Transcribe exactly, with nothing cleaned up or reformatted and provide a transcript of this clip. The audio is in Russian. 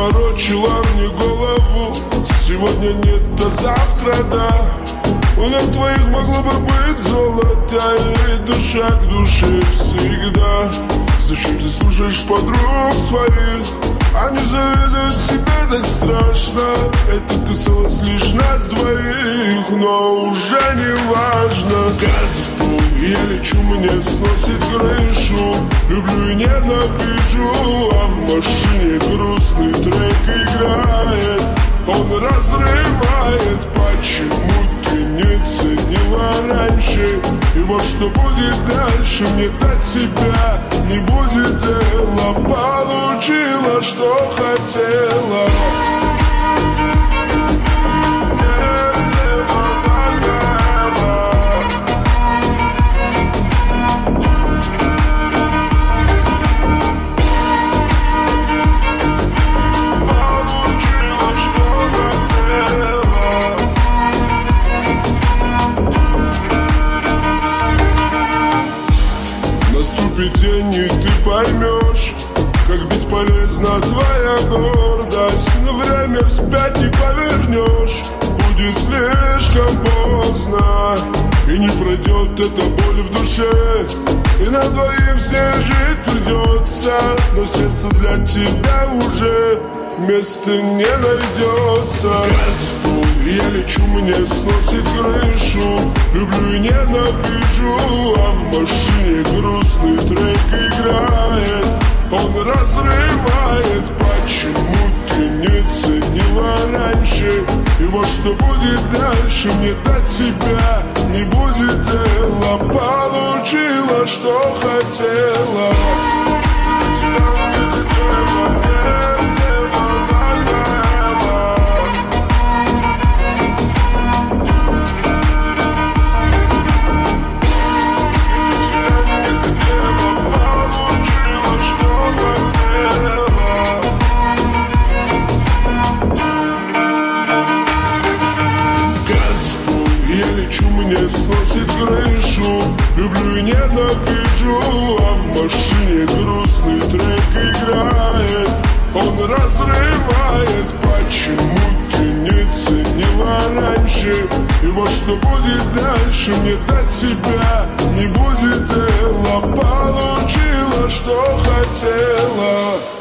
заморочила мне голову. Сегодня нет, а завтра да. У ног твоих могло бы быть золото, и душа к душе всегда. Зачем ты слушаешь подруг своих? Они завидуют тебе так страшно. Это касалось лишь нас двоих, но уже не важно. Газ в пол, я лечу, мне сносит крышу. Люблю и ненавижу, а в машине грустный трек играет. Он разрывает, почему ты не ценила раньше? И вот что будет дальше, мне до тебя не будет дела. Получила, что хотела. Наступит день, и ты поймешь, как бесполезна твоя гордость. Но время вспять не повернешь, будет слишком поздно. И не пройдет эта боль в душе, и на двоим все жить придется. Но сердце для тебя уже места не найдется. Газ в пол, я лечу, мне сносит крышу. Люблю и ненавижу, а в машине грустный трек играет. Он разрывает, почему ты не ценила раньше? И вот что будет дальше, мне до тебя не будет дела. Получила, что хотела. Мне сносит крышу. Люблю и ненавижу, а в машине грустный трек играет. Он разрывает, почему ты не ценила раньше? И вот что будет дальше, мне до тебя не будет дела. Получила, что хотела.